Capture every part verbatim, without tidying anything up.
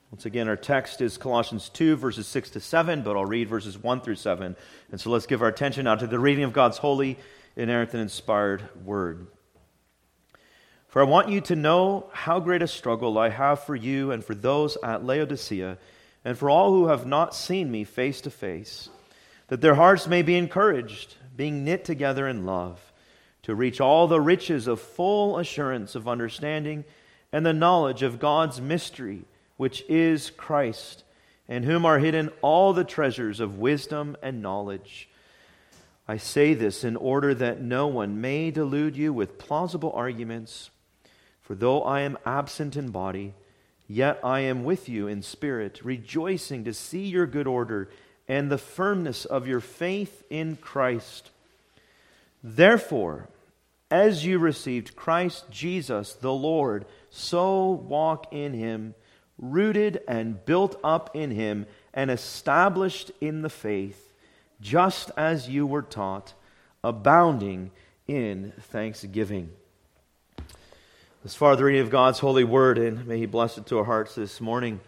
Once again, our text is Colossians two, verses six to seven, but I'll read verses one through seven. And so let's give our attention now to the reading of God's holy, inerrant, and inspired word. For I want you to know how great a struggle I have for you and for those at Laodicea, and for all who have not seen me face to face, that their hearts may be encouraged, being knit together in love, to reach all the riches of full assurance of understanding and the knowledge of God's mystery, which is Christ, in whom are hidden all the treasures of wisdom and knowledge. I say this in order that no one may delude you with plausible arguments. For though I am absent in body, yet I am with you in spirit, rejoicing to see your good order and the firmness of your faith in Christ. Therefore, as you received Christ Jesus the Lord, so walk in Him, rooted and built up in Him, and established in the faith, just as you were taught, abounding in thanksgiving. As far as the reading of God's holy word, and may He bless it to our hearts this morning.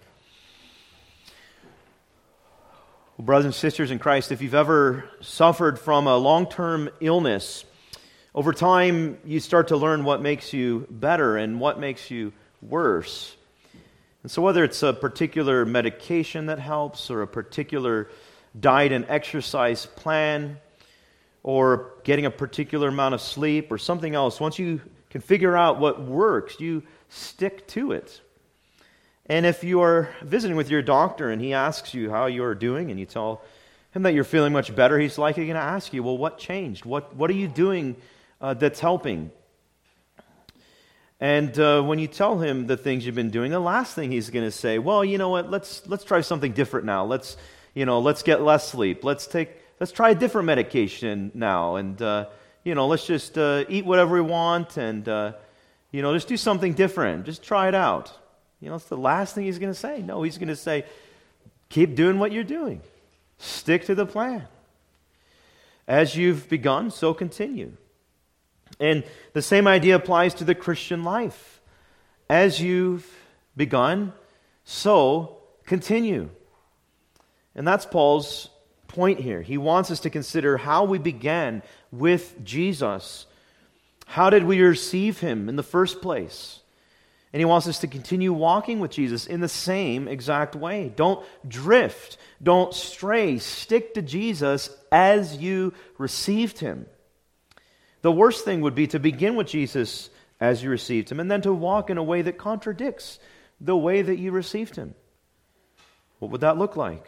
Well, brothers and sisters in Christ, if you've ever suffered from a long-term illness, over time you start to learn what makes you better and what makes you worse. And so whether it's a particular medication that helps, or a particular diet and exercise plan, or getting a particular amount of sleep, or something else, once you can figure out what works, you stick to it. And if you are visiting with your doctor and he asks you how you're doing, and you tell him that you're feeling much better, he's likely going to ask you, well, what changed? What, what are you doing uh, that's helping? And uh, when you tell him the things you've been doing, the last thing he's going to say, well, you know what, let's let's try something different now. Let's, you know, let's get less sleep. Let's take, let's try a different medication now. And, uh, you know, let's just uh, eat whatever we want and, uh, you know, just do something different. Just try it out. You know, it's the last thing he's going to say. No, he's going to say, keep doing what you're doing. Stick to the plan. As you've begun, so continue. And the same idea applies to the Christian life. As you've begun, so continue. And that's Paul's point here. He wants us to consider how we began with Jesus. How did we receive Him in the first place? And he wants us to continue walking with Jesus in the same exact way. Don't drift. Don't stray. Stick to Jesus as you received Him. The worst thing would be to begin with Jesus as you received Him, and then to walk in a way that contradicts the way that you received Him. What would that look like?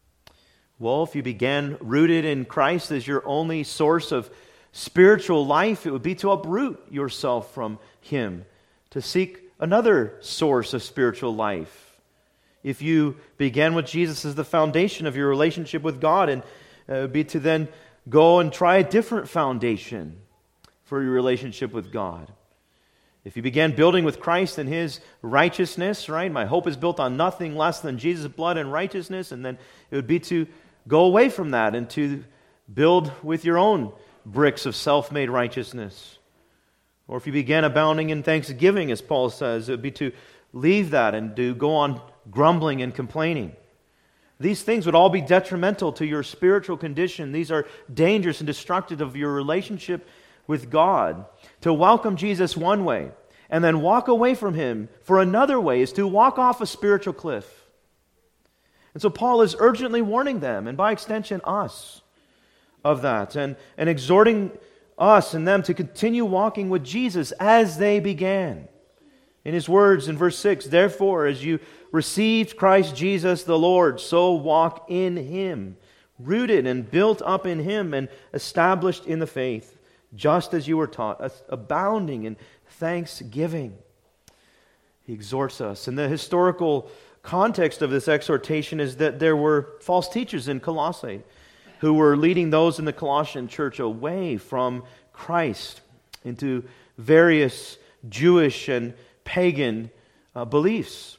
Well, if you began rooted in Christ as your only source of spiritual life, it would be to uproot yourself from Him, to seek another source of spiritual life. If you began with Jesus as the foundation of your relationship with God, and uh, it would be to then go and try a different foundation for your relationship with God. If you began building with Christ and His righteousness, right? My hope is built on nothing less than Jesus' blood and righteousness, and then it would be to go away from that and to build with your own bricks of self-made righteousness. Or if you began abounding in thanksgiving, as Paul says, it would be to leave that and to go on grumbling and complaining. These things would all be detrimental to your spiritual condition. These are dangerous and destructive of your relationship with God. To welcome Jesus one way and then walk away from Him for another way is to walk off a spiritual cliff. And so Paul is urgently warning them, and by extension us, of that, and, and exhorting us and them to continue walking with Jesus as they began. In his words in verse six, therefore, as you received Christ Jesus the Lord, so walk in Him, rooted and built up in Him and established in the faith, just as you were taught, abounding in thanksgiving. He exhorts us. And the historical context of this exhortation is that there were false teachers in Colossae who were leading those in the Colossian church away from Christ into various Jewish and pagan uh, beliefs.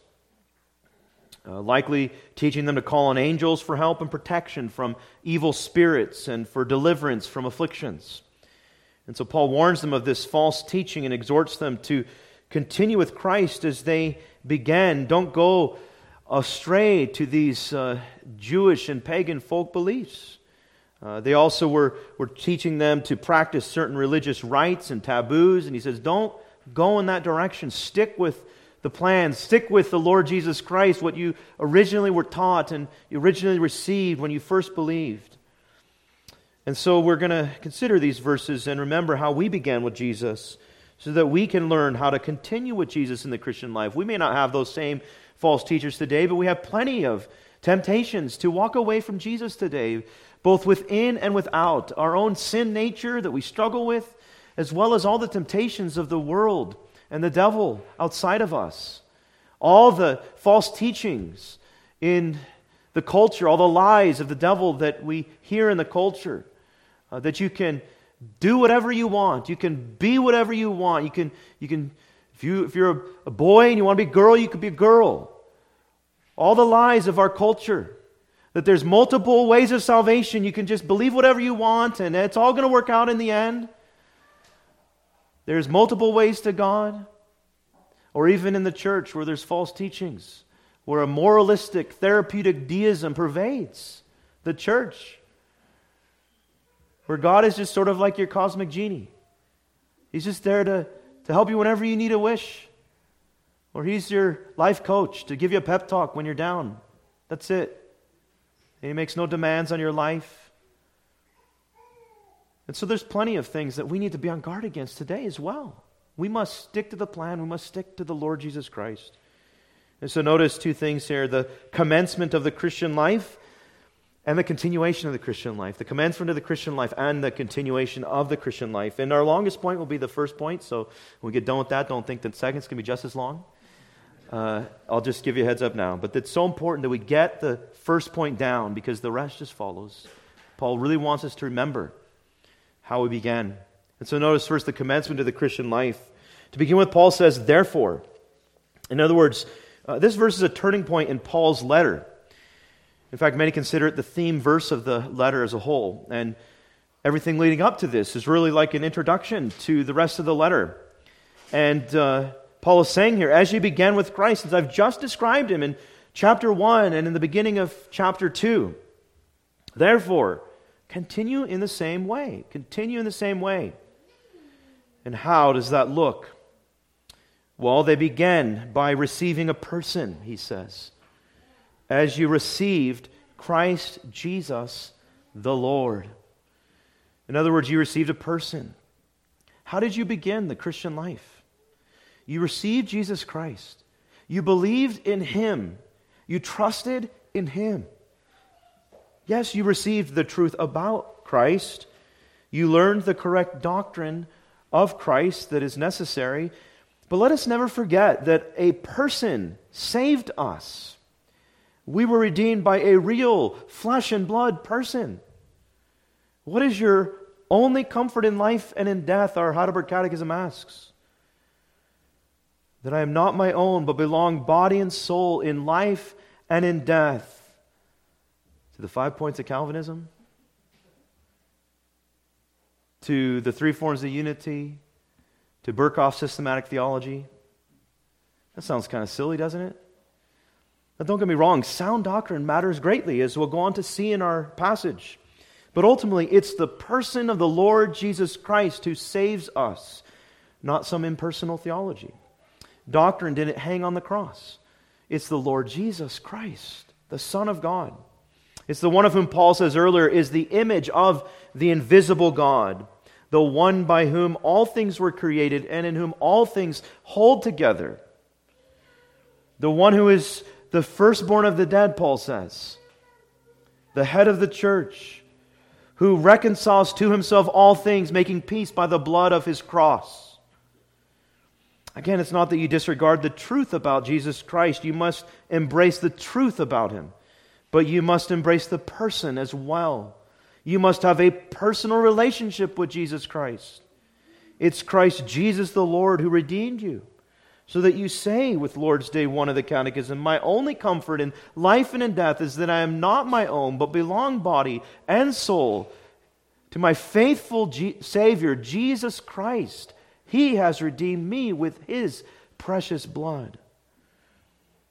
Uh, likely teaching them to call on angels for help and protection from evil spirits and for deliverance from afflictions. And so Paul warns them of this false teaching and exhorts them to continue with Christ as they began. Don't go astray to these uh, Jewish and pagan folk beliefs. Uh, they also were, were teaching them to practice certain religious rites and taboos. And he says, don't go in that direction. Stick with the plan. Stick with the Lord Jesus Christ, what you originally were taught and you originally received when you first believed. And so we're going to consider these verses and remember how we began with Jesus so that we can learn how to continue with Jesus in the Christian life. We may not have those same false teachers today, but we have plenty of temptations to walk away from Jesus today, both within and without. Our own sin nature that we struggle with, as well as all the temptations of the world and the devil outside of us. All the false teachings in the culture, all the lies of the devil that we hear in the culture. Uh, that you can do whatever you want. You can be whatever you want. You can, you can if, you, if you're a, a boy and you want to be a girl, you could be a girl. All the lies of our culture. That there's multiple ways of salvation. You can just believe whatever you want and it's all going to work out in the end. There's multiple ways to God. Or even in the church where there's false teachings. Where a moralistic, therapeutic deism pervades the church. Where God is just sort of like your cosmic genie. He's just there to, to help you whenever you need a wish. Or He's your life coach to give you a pep talk when you're down. That's it. And He makes no demands on your life. And so there's plenty of things that we need to be on guard against today as well. We must stick to the plan. We must stick to the Lord Jesus Christ. And so notice two things here. The commencement of the Christian life and the continuation of the Christian life. The commencement of the Christian life and the continuation of the Christian life. And our longest point will be the first point. So when we get done with that, don't think that seconds can be just as long. Uh, I'll just give you a heads up now. But it's so important that we get the first point down because the rest just follows. Paul really wants us to remember how we began. And so notice first the commencement of the Christian life. To begin with, Paul says, therefore. In other words, uh, this verse is a turning point in Paul's letter. In fact, many consider it the theme verse of the letter as a whole. And everything leading up to this is really like an introduction to the rest of the letter. And uh, Paul is saying here, as you began with Christ, as I've just described Him in chapter one and in the beginning of chapter two, therefore, continue in the same way. Continue in the same way. And how does that look? Well, they began by receiving a person, he says. As you received Christ Jesus the Lord. In other words, you received a person. How did you begin the Christian life? You received Jesus Christ. You believed in Him. You trusted in Him. Yes, you received the truth about Christ. You learned the correct doctrine of Christ that is necessary. But let us never forget that a person saved us. We were redeemed by a real flesh and blood person. What is your only comfort in life and in death? Our Heidelberg Catechism asks. That I am not my own, but belong body and soul in life and in death. To the five points of Calvinism. To the three forms of unity. To Berkhoff's systematic theology. That sounds kind of silly, doesn't it? Now, don't get me wrong, sound doctrine matters greatly, as we'll go on to see in our passage. But ultimately, it's the person of the Lord Jesus Christ who saves us, not some impersonal theology. Doctrine didn't hang on the cross. It's the Lord Jesus Christ, the Son of God. It's the one of whom Paul says earlier is the image of the invisible God, the one by whom all things were created and in whom all things hold together. The one who is the firstborn of the dead, Paul says. The head of the church, who reconciles to Himself all things, making peace by the blood of His cross. Again, it's not that you disregard the truth about Jesus Christ. You must embrace the truth about Him. But you must embrace the person as well. You must have a personal relationship with Jesus Christ. It's Christ Jesus the Lord who redeemed you. So that you say with Lord's Day one of the Catechism, my only comfort in life and in death is that I am not my own, but belong body and soul to my faithful G- Savior, Jesus Christ. He has redeemed me with His precious blood.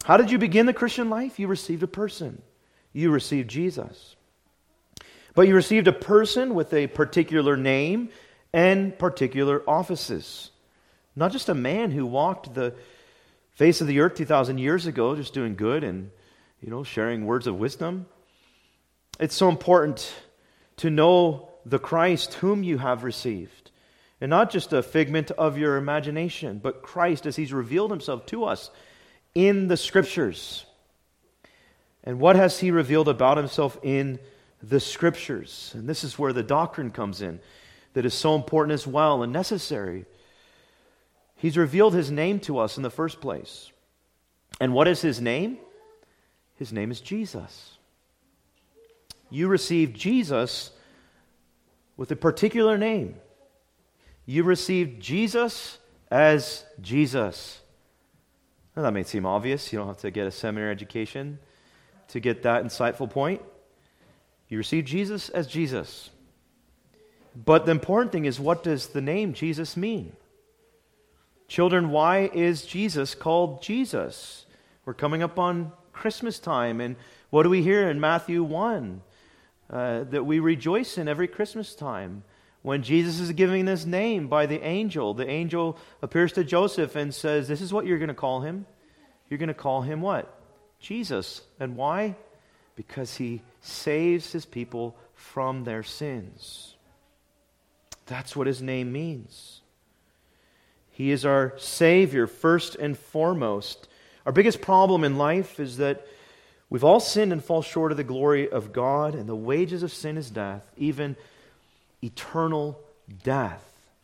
How did you begin the Christian life? You received a person. You received Jesus. But you received a person with a particular name and particular offices. Not just a man who walked the face of the earth two thousand years ago, just doing good and, you know, sharing words of wisdom. It's so important to know the Christ whom you have received. And not just a figment of your imagination, but Christ as He's revealed Himself to us in the Scriptures. And what has He revealed about Himself in the Scriptures? And this is where the doctrine comes in, that is so important as well and necessary. He's revealed His name to us in the first place. And what is His name? His name is Jesus. You received Jesus with a particular name. You received Jesus as Jesus. Now, that may seem obvious. You don't have to get a seminary education to get that insightful point. You received Jesus as Jesus. But the important thing is, what does the name Jesus mean? Children, why is Jesus called Jesus? We're coming up on Christmas time, and what do we hear in Matthew one? Uh, that we rejoice in every Christmas time. When Jesus is giving this name by the angel, the angel appears to Joseph and says, this is what you're going to call him. You're going to call him what? Jesus. And why? Because He saves His people from their sins. That's what His name means. He is our Savior first and foremost. Our biggest problem in life is that we've all sinned and fall short of the glory of God, and the wages of sin is death, even eternal death.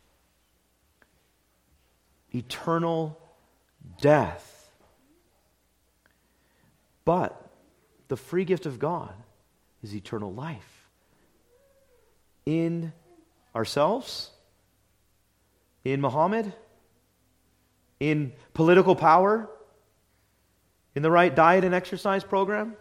Eternal death. But the free gift of God is eternal life. In ourselves, in Muhammad, in political power, in the right diet and exercise program?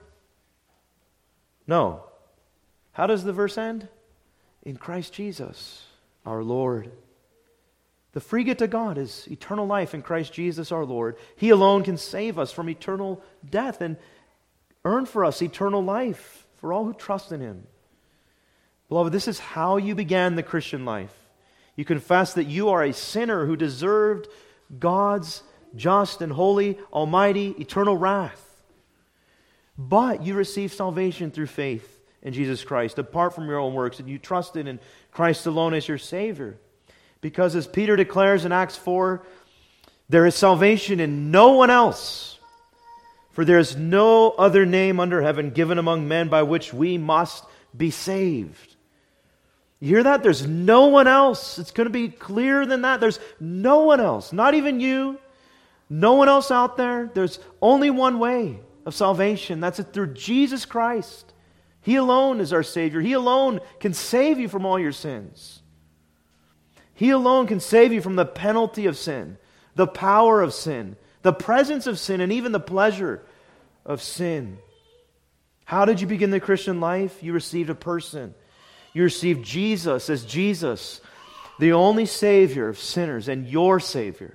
No. How does the verse end? In Christ Jesus, our Lord. The free gift of God is eternal life in Christ Jesus, our Lord. He alone can save us from eternal death and earn for us eternal life for all who trust in Him. Beloved, this is how you began the Christian life. You confess that you are a sinner who deserved God's just and holy, almighty, eternal wrath. But you receive salvation through faith in Jesus Christ, apart from your own works, and you trusted in Christ alone as your Savior. Because as Peter declares in Acts four, there is salvation in no one else, for there is no other name under heaven given among men by which we must be saved. You hear that? There's no one else. It's going to be clearer than that. There's no one else, not even you, no one else out there. There's only one way of salvation. That's it, through Jesus Christ. He alone is our Savior. He alone can save you from all your sins. He alone can save you from the penalty of sin, the power of sin, the presence of sin, and even the pleasure of sin. How did you begin the Christian life? You received a person. You received Jesus as Jesus, the only Savior of sinners and your Savior.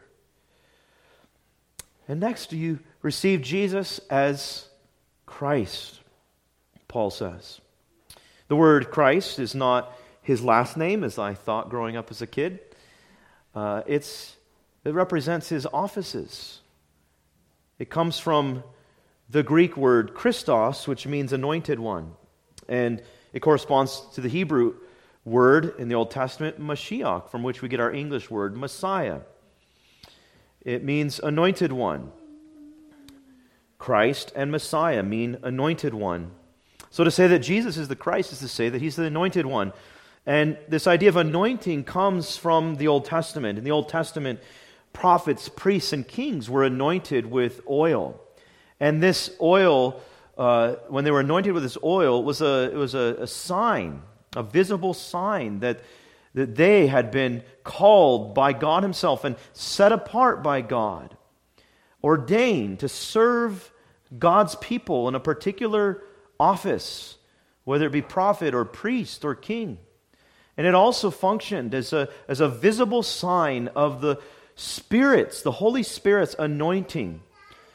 And next, you received Jesus as Christ, Paul says. The word Christ is not His last name, as I thought growing up as a kid. Uh, it's it represents His offices. It comes from the Greek word Christos, which means anointed one. And it corresponds to the Hebrew word in the Old Testament, Mashiach, from which we get our English word, Messiah. It means anointed one. Christ and Messiah mean anointed one. So to say that Jesus is the Christ is to say that He's the anointed one. And this idea of anointing comes from the Old Testament. In the Old Testament, prophets, priests, and kings were anointed with oil. And this oil, uh, when they were anointed with this oil, was a it was a, a sign, a visible sign that, that they had been called by God Himself and set apart by God, ordained to serve God's people in a particular office, whether it be prophet or priest or king. And it also functioned as a, as a visible sign of the Spirit's, the Holy Spirit's anointing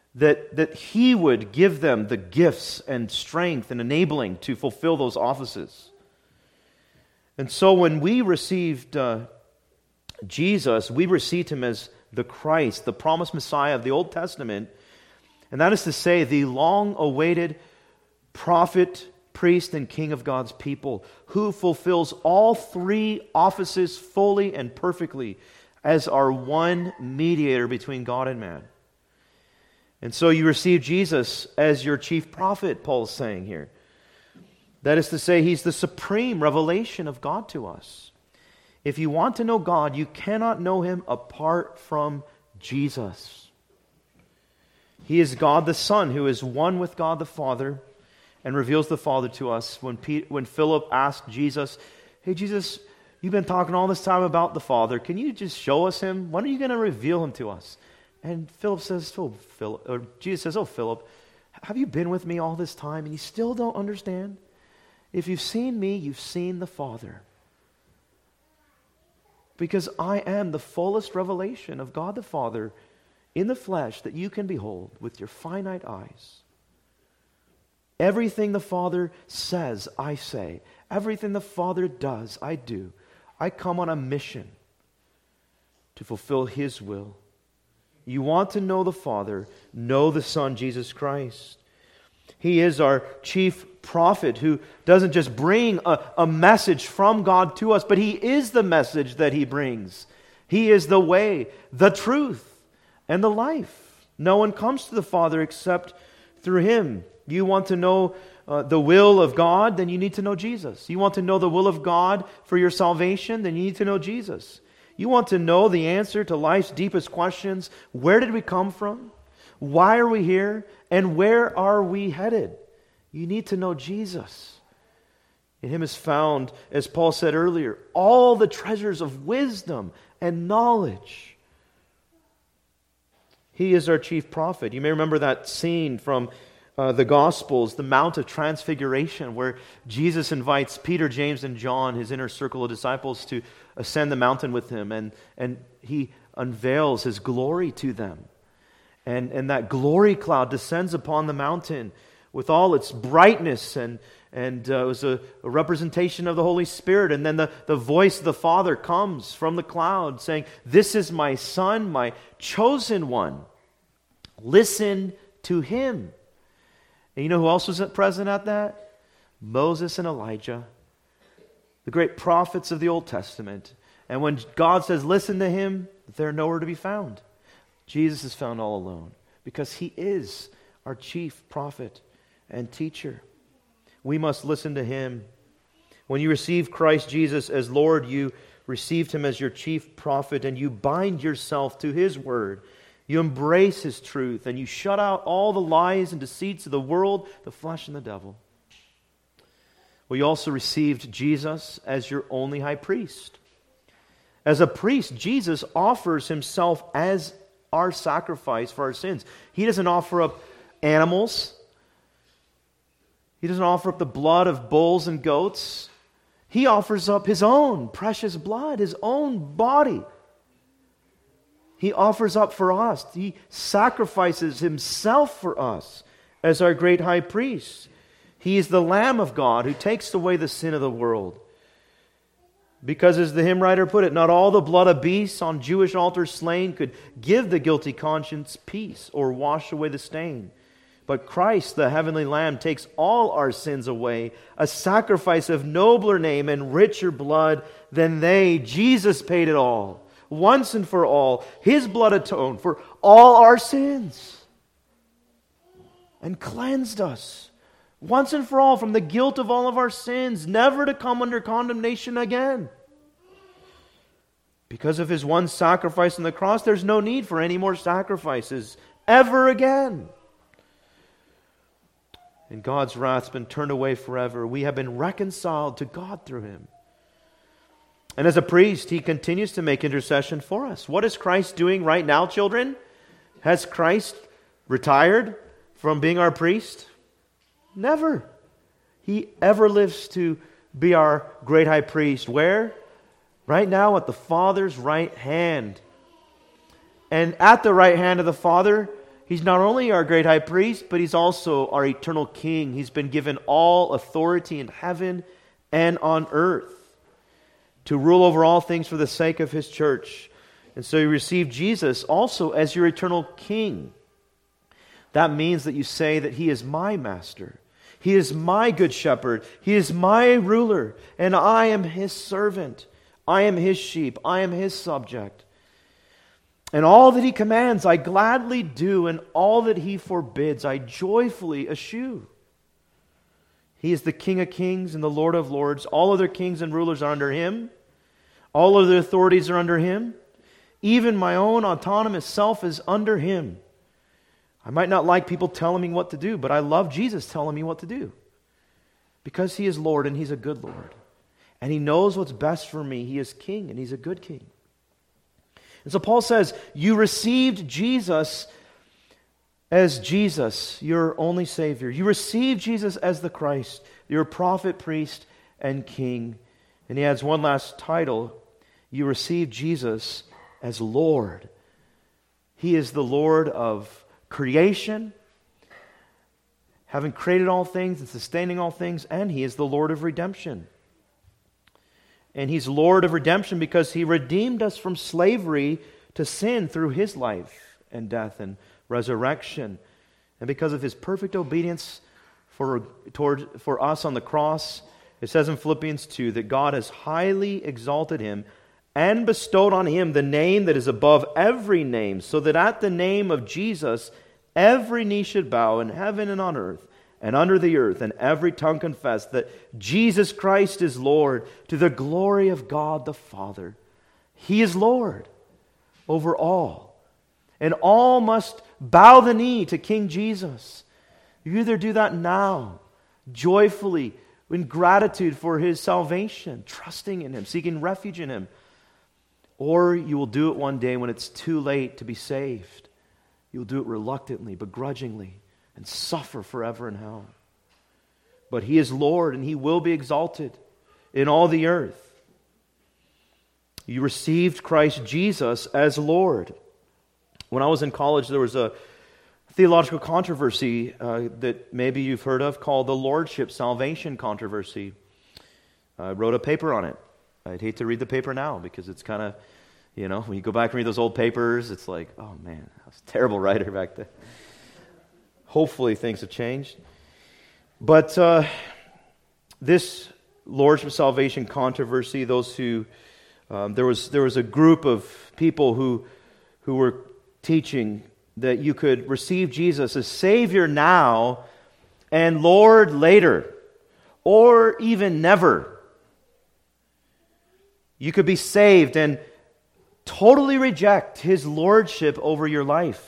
that, that He would give them the gifts and strength and enabling to fulfill those offices. And so when we received uh, Jesus, we received Him as the Christ, the promised Messiah of the Old Testament. And that is to say, the long-awaited prophet, priest, and king of God's people, who fulfills all three offices fully and perfectly as our one mediator between God and man. And so you receive Jesus as your chief prophet, Paul's saying here. That is to say, He's the supreme revelation of God to us. If you want to know God, you cannot know Him apart from Jesus. He is God the Son, who is one with God the Father and reveals the Father to us. When, Pete, when Philip asked Jesus, "Hey Jesus, you've been talking all this time about the Father. Can you just show us Him? When are you going to reveal Him to us?" And Philip says, "Oh, Philip," or Jesus says, "Oh, Philip, have you been with me all this time and you still don't understand? If you've seen me, you've seen the Father. Because I am the fullest revelation of God the Father in the flesh that you can behold with your finite eyes. Everything the Father says, I say. Everything the Father does, I do. I come on a mission to fulfill His will." You want to know the Father, know the Son, Jesus Christ. He is our chief prophet who doesn't just bring a, a message from God to us, but He is the message that He brings. He is the way, the truth, and the life. No one comes to the Father except through Him. You want to know uh, the will of God, then you need to know Jesus. You want to know the will of God for your salvation, then you need to know Jesus. You want to know the answer to life's deepest questions. Where did we come from? Why are we here? And where are we headed? You need to know Jesus. In Him is found, as Paul said earlier, all the treasures of wisdom and knowledge. He is our chief prophet. You may remember that scene from uh, the Gospels, the Mount of Transfiguration, where Jesus invites Peter, James, and John, His inner circle of disciples, to ascend the mountain with Him, and, and He unveils His glory to them. And, and that glory cloud descends upon the mountain with all its brightness, and, and uh, it was a, a representation of the Holy Spirit. And then the, the voice of the Father comes from the cloud saying, "This is my Son, my chosen one. Listen to Him." And you know who else was present at that? Moses and Elijah, the great prophets of the Old Testament. And when God says, "Listen to Him," they're nowhere to be found. Jesus is found all alone because He is our chief prophet and teacher. We must listen to Him. When you receive Christ Jesus as Lord, you received Him as your chief prophet, and you bind yourself to His word. You embrace His truth, and you shut out all the lies and deceits of the world, the flesh, and the devil. Well, you also received Jesus as your only high priest. As a priest, Jesus offers Himself as our sacrifice for our sins. He doesn't offer up animals. He doesn't offer up the blood of bulls and goats. He offers up His own precious blood, His own body. He offers up for us. He sacrifices Himself for us as our great high priest. He is the Lamb of God who takes away the sin of the world. Because as the hymn writer put it, not all the blood of beasts on Jewish altars slain could give the guilty conscience peace or wash away the stain. But Christ, the heavenly Lamb, takes all our sins away, a sacrifice of nobler name and richer blood than they. Jesus paid it all, once and for all. His blood atoned for all our sins and cleansed us once and for all from the guilt of all of our sins, never to come under condemnation again. Because of His one sacrifice on the cross, there's no need for any more sacrifices ever again. And God's wrath's been turned away forever. We have been reconciled to God through Him. And as a priest, He continues to make intercession for us. What is Christ doing right now, children? Has Christ retired from being our priest? Never. He ever lives to be our great high priest. Where? Right now at the Father's right hand. And at the right hand of the Father, He's not only our great high priest, but He's also our eternal King. He's been given all authority in heaven and on earth to rule over all things for the sake of His church. And so you receive Jesus also as your eternal King. That means that you say that He is my master. He is my good shepherd. He is my ruler. And I am His servant. I am His sheep. I am His subject. And all that He commands I gladly do, and all that He forbids I joyfully eschew. He is the King of kings and the Lord of lords. All other kings and rulers are under Him. All other authorities are under Him. Even my own autonomous self is under Him. I might not like people telling me what to do, but I love Jesus telling me what to do. Because He is Lord, and He's a good Lord. And He knows what's best for me. He is King, and He's a good King. And so Paul says, you received Jesus as Jesus, your only Savior. You received Jesus as the Christ, your prophet, priest, and King. And he adds one last title. You received Jesus as Lord. He is the Lord of creation, having created all things and sustaining all things, and He is the Lord of redemption. And He's Lord of redemption because He redeemed us from slavery to sin through His life and death and resurrection. And because of His perfect obedience for, toward, for us on the cross, it says in Philippians two that God has highly exalted Him and bestowed on Him the name that is above every name, so that at the name of Jesus every knee should bow in heaven and on earth and under the earth, and every tongue confess that Jesus Christ is Lord, to the glory of God the Father. He is Lord over all. And all must bow the knee to King Jesus. You either do that now, joyfully, in gratitude for His salvation, trusting in Him, seeking refuge in Him, or you will do it one day when it's too late to be saved. You'll do it reluctantly, begrudgingly, and suffer forever in hell. But He is Lord, and He will be exalted in all the earth. You received Christ Jesus as Lord. When I was in college, there was a theological controversy uh, that maybe you've heard of called the Lordship Salvation controversy. I wrote a paper on it. I'd hate to read the paper now because it's kind of, you know, when you go back and read those old papers, it's like, oh man, I was a terrible writer back then. Hopefully things have changed. But uh, this Lordship Salvation controversy, those who, um, there was there was a group of people who who were teaching that you could receive Jesus as Savior now and Lord later, or even never. You could be saved and totally reject His lordship over your life.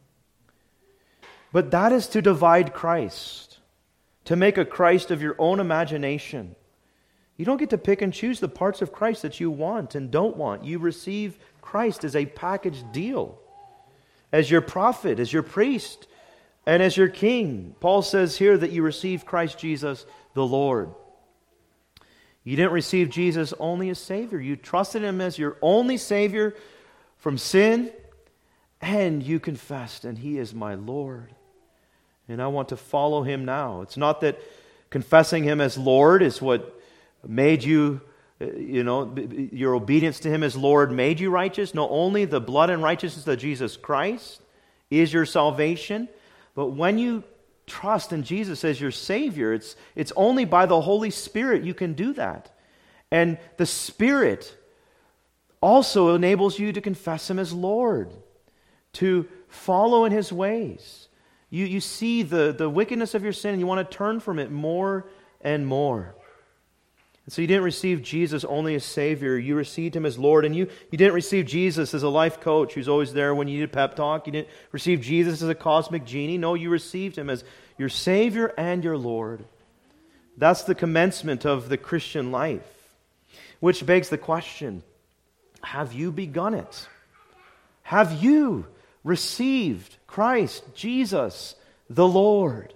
But that is to divide Christ, to make a Christ of your own imagination. You don't get to pick and choose the parts of Christ that you want and don't want. You receive Christ as a package deal, as your prophet, as your priest, and as your king. Paul says here that you receive Christ Jesus the Lord. You didn't receive Jesus only as Savior. You trusted Him as your only Savior from sin, and you confessed, and He is my Lord. And I want to follow Him now. It's not that confessing Him as Lord is what made you, you know, your obedience to Him as Lord made you righteous. No, only the blood and righteousness of Jesus Christ is your salvation. But when you trust in Jesus as your Savior, it's, it's only by the Holy Spirit you can do that. And the Spirit also enables you to confess Him as Lord, to follow in His ways. You, you see the, the wickedness of your sin and you want to turn from it more and more. And so you didn't receive Jesus only as Savior. You received Him as Lord. And you, you didn't receive Jesus as a life coach who's always there when you need a pep talk. You didn't receive Jesus as a cosmic genie. No, you received Him as your Savior and your Lord. That's the commencement of the Christian life. Which begs the question, have you begun it? Have you received Christ Jesus the Lord?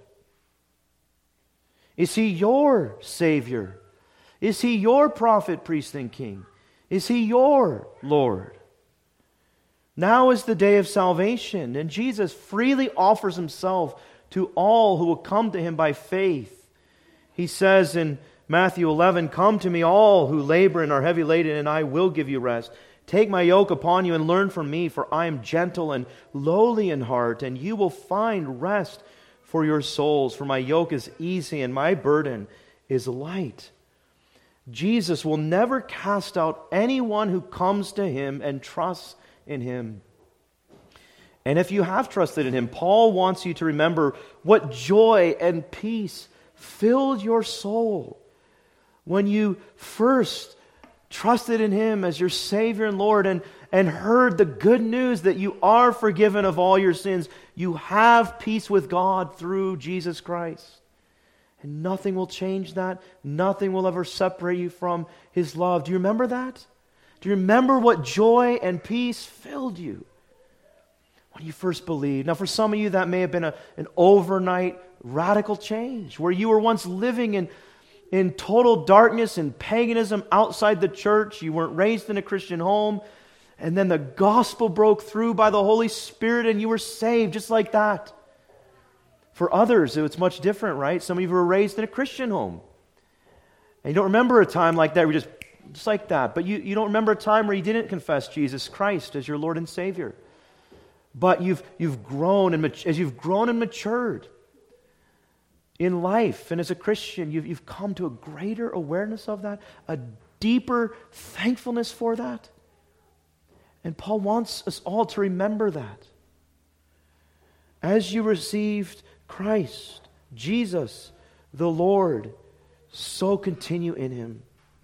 Is He your Savior? Is He your prophet, priest, and king? Is He your Lord? Now is the day of salvation, and Jesus freely offers himself to all who will come to him by faith. He says in Matthew eleven, "Come to me all who labor and are heavy laden, and I will give you rest. Take my yoke upon you and learn from me, for I am gentle and lowly in heart, and you will find rest for your souls. For my yoke is easy and my burden is light." Jesus will never cast out anyone who comes to him and trusts in him. And if you have trusted in him, Paul wants you to remember what joy and peace filled your soul when you first trusted in him as your Savior and Lord and, and heard the good news that you are forgiven of all your sins. You have peace with God through Jesus Christ. And nothing will change that. Nothing will ever separate you from his love. Do you remember that? Do you remember what joy and peace filled you when you first believed? Now, for some of you, that may have been a, an overnight radical change where you were once living in, in total darkness and paganism outside the church. You weren't raised in a Christian home. And then the gospel broke through by the Holy Spirit and you were saved just like that. For others, it's much different, right? Some of you were raised in a Christian home. And you don't remember a time like that where you just Just like that. But you, you don't remember a time where you didn't confess Jesus Christ as your Lord and Savior. But you've you've grown and as you've grown and matured in life and as a Christian, you've you've come to a greater awareness of that, a deeper thankfulness for that. And Paul wants us all to remember that. As you received Christ, Jesus, the Lord, so continue in him.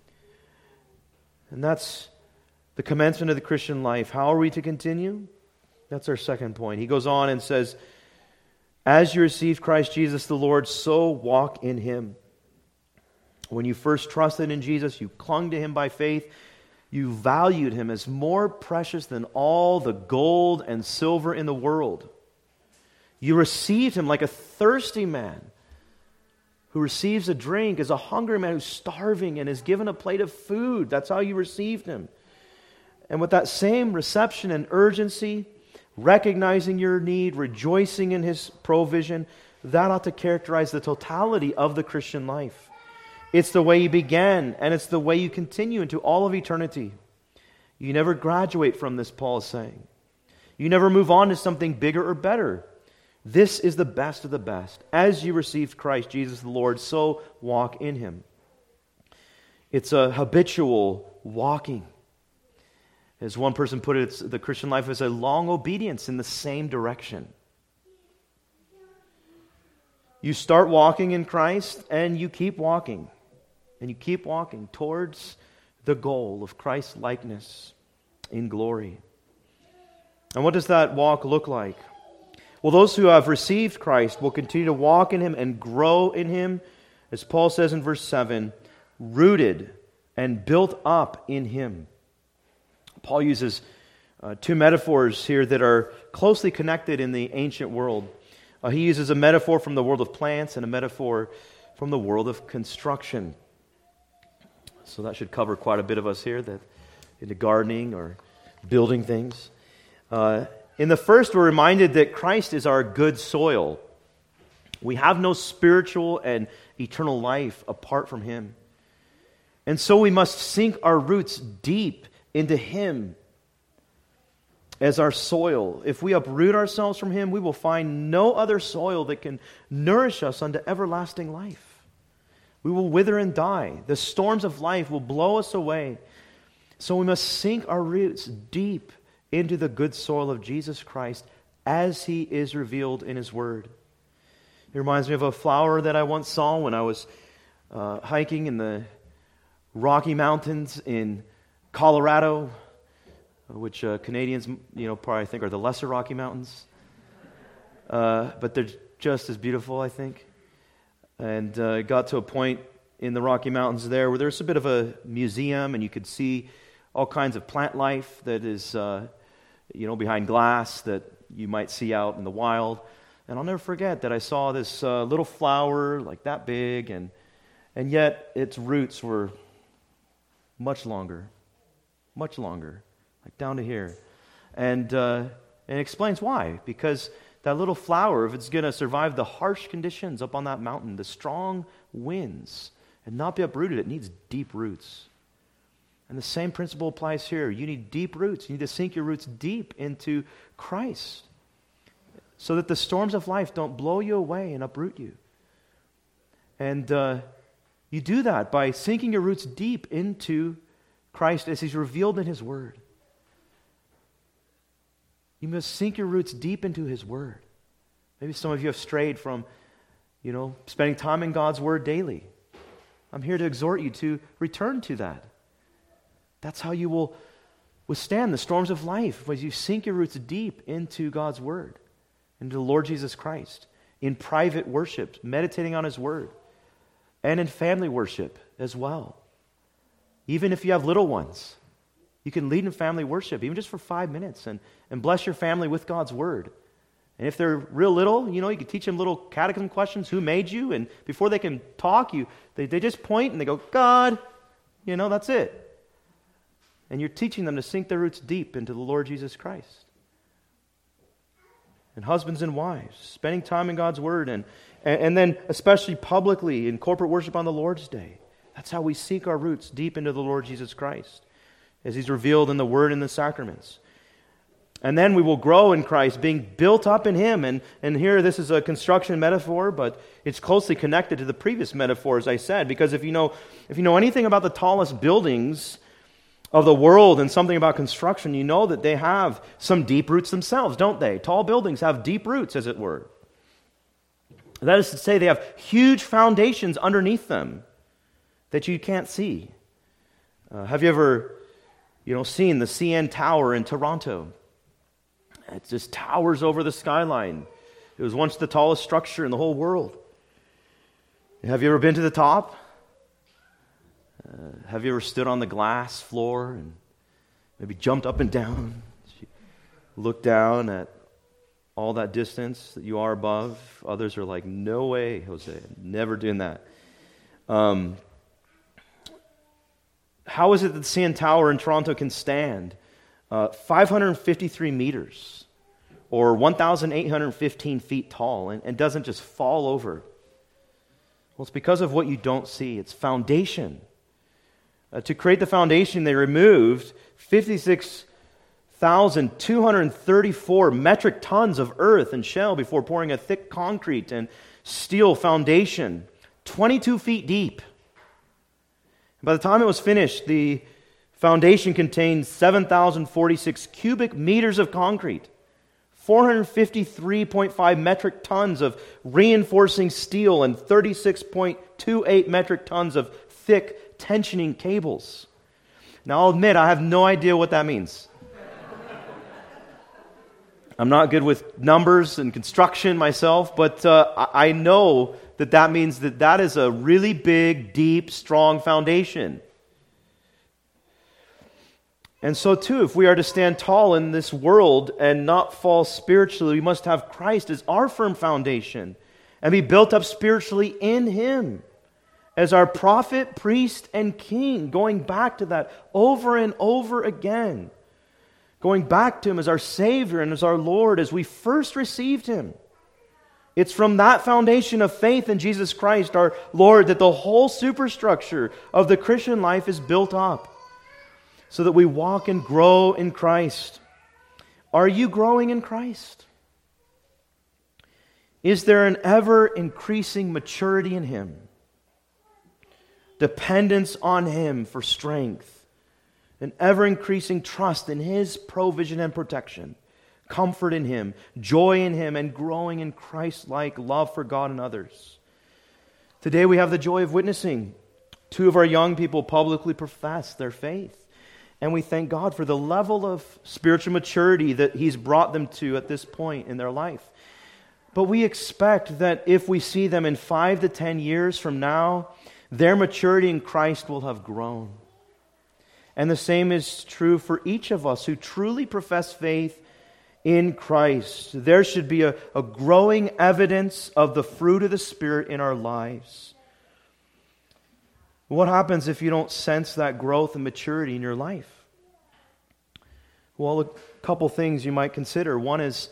And that's the commencement of the Christian life. How are we to continue? That's our second point. He goes on and says, as you received Christ Jesus the Lord, so walk in him. When you first trusted in Jesus, you clung to him by faith. You valued him as more precious than all the gold and silver in the world. You received him like a thirsty man who receives a drink, as a hungry man who's starving and is given a plate of food. That's how you received him. And with that same reception and urgency, recognizing your need, rejoicing in his provision, that ought to characterize the totality of the Christian life. It's the way you began, and it's the way you continue into all of eternity. You never graduate from this, Paul is saying. You never move on to something bigger or better. This is the best of the best. As you received Christ Jesus the Lord, so walk in him. It's a habitual walking. As one person put it, it's, the Christian life is a long obedience in the same direction. You start walking in Christ and you keep walking. And you keep walking towards the goal of Christ's likeness in glory. And what does that walk look like? Well, those who have received Christ will continue to walk in him and grow in him, as Paul says in verse seven, rooted and built up in him. Paul uses uh, two metaphors here that are closely connected in the ancient world. Uh, he uses a metaphor from the world of plants and a metaphor from the world of construction. So that should cover quite a bit of us here, that into gardening or building things. Uh, in the first, we're reminded that Christ is our good soil. We have no spiritual and eternal life apart from him. And so we must sink our roots deep into him as our soil. If we uproot ourselves from him, we will find no other soil that can nourish us unto everlasting life. We will wither and die. The storms of life will blow us away. So we must sink our roots deep into the good soil of Jesus Christ as he is revealed in his word. It reminds me of a flower that I once saw when I was uh, hiking in the Rocky Mountains in Colorado, which uh, Canadians, you know, probably think are the lesser Rocky Mountains. Uh, but they're just as beautiful, I think. And uh, it got to a point in the Rocky Mountains there where there's a bit of a museum, and you could see all kinds of plant life that is, uh, you know, behind glass that you might see out in the wild. And I'll never forget that I saw this uh, little flower like that big, and and yet its roots were much longer, much longer, like down to here. And, uh, and it explains why. Because that little flower, if it's going to survive the harsh conditions up on that mountain, the strong winds, and not be uprooted, it needs deep roots. And the same principle applies here. You need deep roots. You need to sink your roots deep into Christ so that the storms of life don't blow you away and uproot you. And uh, you do that by sinking your roots deep into Christ as He's revealed in His Word. You must sink your roots deep into His Word. Maybe some of you have strayed from, you know, spending time in God's Word daily. I'm here to exhort you to return to that. That's how you will withstand the storms of life, as you sink your roots deep into God's Word, into the Lord Jesus Christ, in private worship, meditating on His Word, and in family worship as well. Even if you have little ones, you can lead in family worship, even just for five minutes, and, and bless your family with God's Word. And if they're real little, you know, you can teach them little catechism questions. Who made you? And before they can talk, you they, they just point and they go, God. You know, that's it. And you're teaching them to sink their roots deep into the Lord Jesus Christ. And husbands and wives, spending time in God's Word, and, and, and then especially publicly in corporate worship on the Lord's Day. That's how we sink our roots deep into the Lord Jesus Christ, as He's revealed in the Word and the sacraments. And then we will grow in Christ, being built up in Him. And, and here this is a construction metaphor, but it's closely connected to the previous metaphor, as I said, because if you know, if you know anything about the tallest buildings of the world and something about construction, you know that they have some deep roots themselves, don't they? Tall buildings have deep roots, as it were. That is to say, they have huge foundations underneath them that you can't see. Uh, have you ever, you know, seen the C N Tower in Toronto? It just towers over the skyline. It was once the tallest structure in the whole world. Have you ever been to the top? Uh, have you ever stood on the glass floor and maybe jumped up and down? Looked down at all that distance that you are above. Others are like, no way, Jose, never doing that. Um, how is it that the C N Tower in Toronto can stand uh, five hundred fifty-three meters or one thousand eight hundred fifteen feet tall and, and doesn't just fall over? Well, it's because of what you don't see. It's foundation. Uh, to create the foundation, they removed fifty-six thousand two hundred thirty-four metric tons of earth and shell before pouring a thick concrete and steel foundation, twenty-two feet deep. By the time it was finished, the foundation contained seven thousand forty-six cubic meters of concrete, four hundred fifty-three point five metric tons of reinforcing steel, and thirty-six point two eight metric tons of thick tensioning cables. Now, I'll admit, I have no idea what that means. I'm not good with numbers and construction myself, but uh, I know that that means that that is a really big, deep, strong foundation. And so too, if we are to stand tall in this world and not fall spiritually, we must have Christ as our firm foundation and be built up spiritually in Him as our prophet, priest, and king, going back to that over and over again. Going back to Him as our Savior and as our Lord as we first received Him. It's from that foundation of faith in Jesus Christ, our Lord, that the whole superstructure of the Christian life is built up, so that we walk and grow in Christ. Are you growing in Christ? Is there an ever-increasing maturity in Him? Dependence on Him for strength, an ever-increasing trust in His provision and protection, comfort in Him, joy in Him, and growing in Christ-like love for God and others. Today we have the joy of witnessing. Two of our young people publicly profess their faith, and we thank God for the level of spiritual maturity that He's brought them to at this point in their life. But we expect that if we see them in five to ten years from now, their maturity in Christ will have grown. And the same is true for each of us who truly profess faith in Christ. There should be a, a growing evidence of the fruit of the Spirit in our lives. What happens if you don't sense that growth and maturity in your life? Well, a couple things you might consider. One is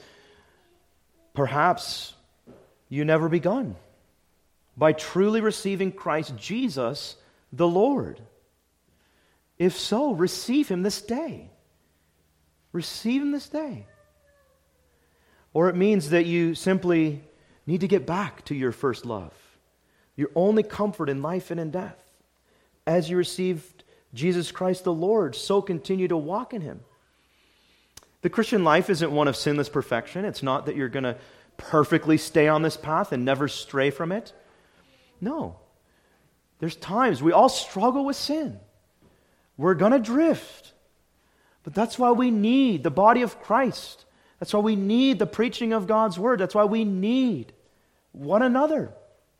perhaps you never begun by truly receiving Christ Jesus the Lord. If so, receive Him this day. Receive Him this day. Or it means that you simply need to get back to your first love, your only comfort in life and in death. As you received Jesus Christ the Lord, so continue to walk in Him. The Christian life isn't one of sinless perfection. It's not that you're going to perfectly stay on this path and never stray from it. No. There's times we all struggle with sin. We're going to drift. But that's why we need the body of Christ. That's why we need the preaching of God's Word. That's why we need one another.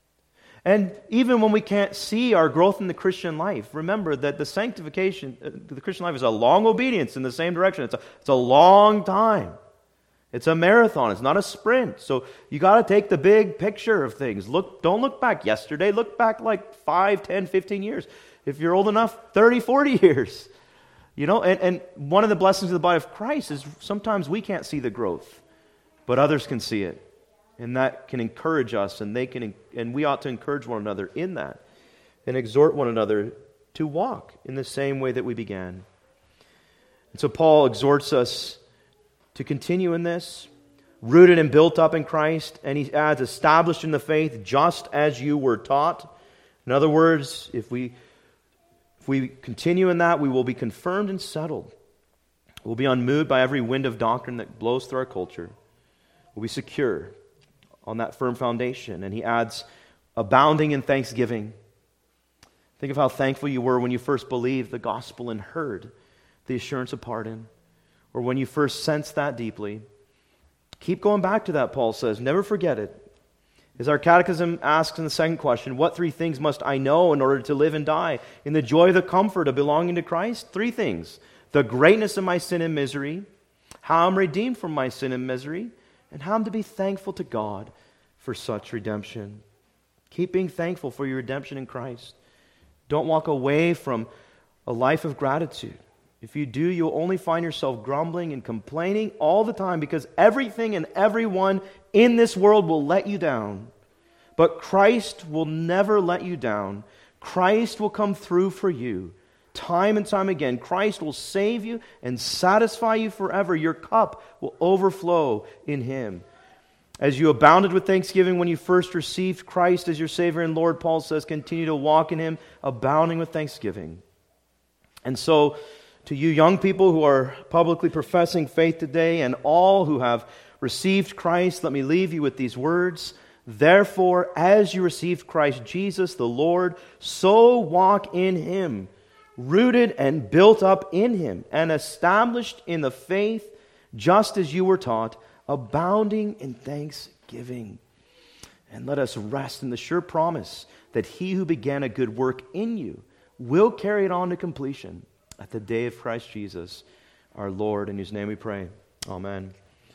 And even when we can't see our growth in the Christian life, remember that the sanctification, uh, the Christian life is a long obedience in the same direction. It's a, it's a long time. It's a marathon. It's not a sprint. So you got to take the big picture of things. Look, don't look back yesterday. Look back like five, ten, fifteen years. If you're old enough, thirty, forty years. You know, and, and one of the blessings of the body of Christ is sometimes we can't see the growth, but others can see it. And that can encourage us, and they can, and we ought to encourage one another in that, and exhort one another to walk in the same way that we began. And so Paul exhorts us to continue in this, rooted and built up in Christ, and he adds, established in the faith, just as you were taught. In other words, if we if we continue in that, we will be confirmed and settled. We'll be unmoved by every wind of doctrine that blows through our culture. We'll be secure on that firm foundation. And he adds, abounding in thanksgiving. Think of how thankful you were when you first believed the gospel and heard the assurance of pardon, or when you first sensed that deeply. Keep going back to that, Paul says. Never forget it. As our catechism asks in the second question, what three things must I know in order to live and die in the joy of the comfort of belonging to Christ? Three things. The greatness of my sin and misery, how I'm redeemed from my sin and misery, and how I'm to be thankful to God for such redemption. Keep being thankful for your redemption in Christ. Don't walk away from a life of gratitude. If you do, you'll only find yourself grumbling and complaining all the time, because everything and everyone in this world will let you down. But Christ will never let you down. Christ will come through for you time and time again. Christ will save you and satisfy you forever. Your cup will overflow in Him. As you abounded with thanksgiving when you first received Christ as your Savior and Lord, Paul says, continue to walk in Him, abounding with thanksgiving. And so, to you young people who are publicly professing faith today, and all who have received Christ, let me leave you with these words. Therefore, as you received Christ Jesus the Lord, so walk in Him, rooted and built up in Him, and established in the faith, just as you were taught, abounding in thanksgiving. And let us rest in the sure promise that He who began a good work in you will carry it on to completion at the day of Christ Jesus, our Lord, in whose name we pray. Amen.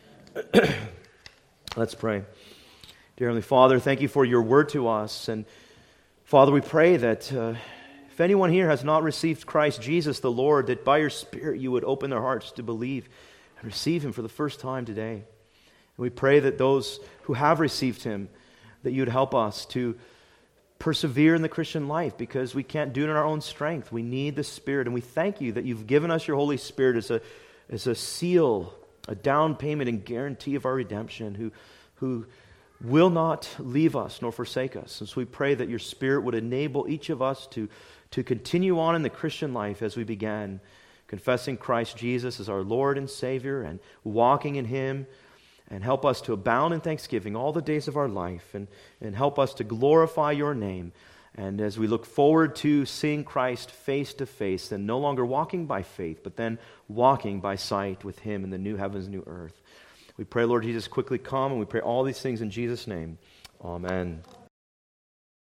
Let's pray. Dear Heavenly Father, thank you for your word to us. And Father, we pray that uh, if anyone here has not received Christ Jesus the Lord, that by your Spirit you would open their hearts to believe and receive Him for the first time today. And we pray that those who have received Him, that you would help us to persevere in the Christian life, because we can't do it in our own strength. We need the Spirit, and we thank you that you've given us your Holy Spirit as a as a seal, a down payment and guarantee of our redemption, who who will not leave us nor forsake us. And so we pray that your Spirit would enable each of us to, to continue on in the Christian life as we began, confessing Christ Jesus as our Lord and Savior and walking in Him, and help us to abound in thanksgiving all the days of our life, and, and help us to glorify your name. And as we look forward to seeing Christ face to face, then no longer walking by faith, but then walking by sight with Him in the new heavens and new earth. We pray, Lord Jesus, quickly come, and we pray all these things in Jesus' name. Amen.